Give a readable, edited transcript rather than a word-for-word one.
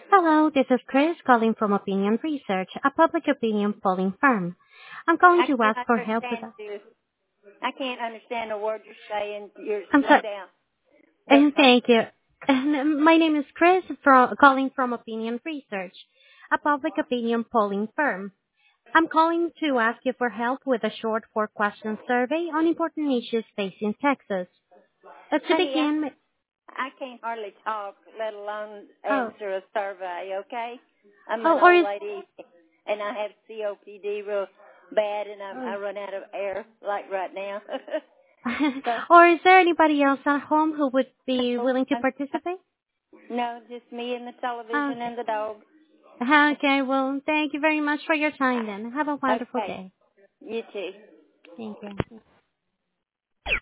Hello, this is Chris calling from Opinion Research, a public opinion polling firm. I'm calling I to can't ask for help with understand you. I can't understand a word you're saying. You're I'm slow sorry. down. But Thank you. My name is Chris, calling from Opinion Research, a public opinion polling firm. I'm calling to ask you for help with a short four-question survey on important issues facing Texas. To honey, begin, I can't hardly talk, let alone oh, answer a survey. Okay, I'm oh, an or old is, lady, and I have COPD real bad, and I oh. run out of air like right now. so or is there anybody else at home who would be no, willing to participate? no, just me and the television Okay. and the dog. Okay, well, thank you very much for your time then. Have a wonderful Okay, day. you too. Thank you.